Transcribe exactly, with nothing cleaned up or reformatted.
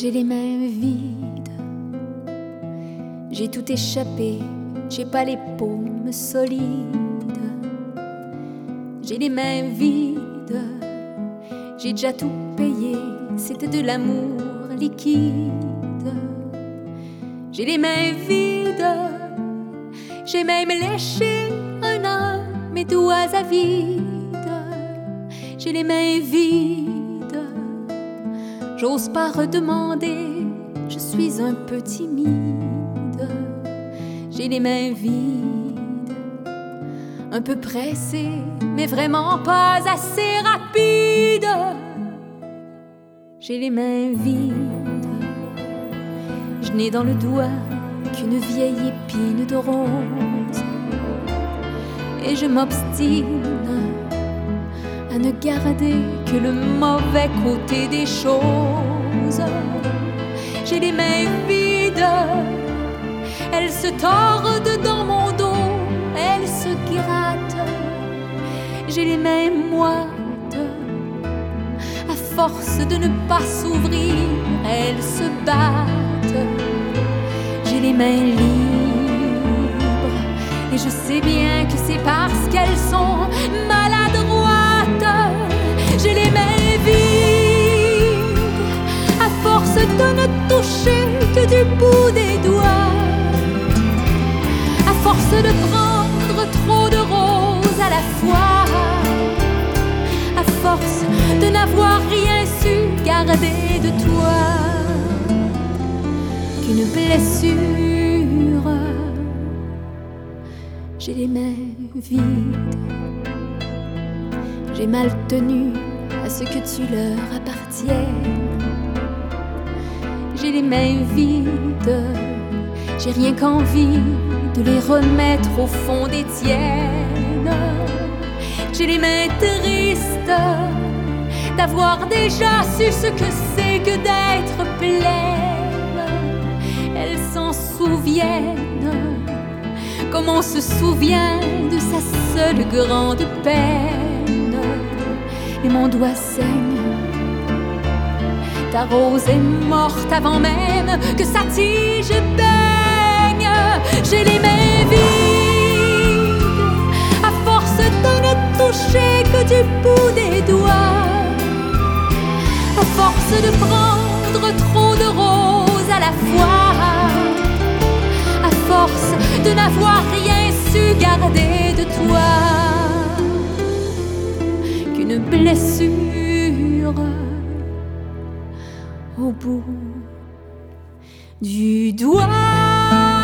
J'ai les mains vides, j'ai tout échappé, j'ai pas les paumes solides. J'ai les mains vides, j'ai déjà tout payé, c'était de l'amour liquide. J'ai les mains vides, j'ai même léché un an mes doigts à vide. J'ai les mains vides, j'ose pas redemander, je suis un peu timide. J'ai les mains vides, un peu pressées, mais vraiment pas assez rapide. J'ai les mains vides, je n'ai dans le doigt qu'une vieille épine de rose. Et je m'obstine à ne garder que le mauvais côté des choses. J'ai les mains vides, elles se tordent dans mon dos, elles se grattent. J'ai les mains moites, à force de ne pas s'ouvrir, elles se battent. J'ai les mains libres, et je sais bien que c'est parce qu'elles sont maladroites. J'ai les mains vides, à force de ne toucher que du bout des doigts, à force de prendre trop de roses à la fois, à force de n'avoir rien su garder de toi qu'une blessure. J'ai les mains vides, j'ai mal tenu à ce que tu leur appartiennes. J'ai les mains vides, j'ai rien qu'envie de les remettre au fond des tiennes. J'ai les mains tristes d'avoir déjà su ce que c'est que d'être pleine. Elles s'en souviennent comme on se souvient de sa seule grande peine. Et mon doigt saigne, ta rose est morte avant même que sa tige baigne. J'ai les mains vides, à force de ne toucher que du bout des doigts, à force de prendre trop de roses à la fois, à force de n'avoir rien su garder de toi qu'une blessure au bout du doigt.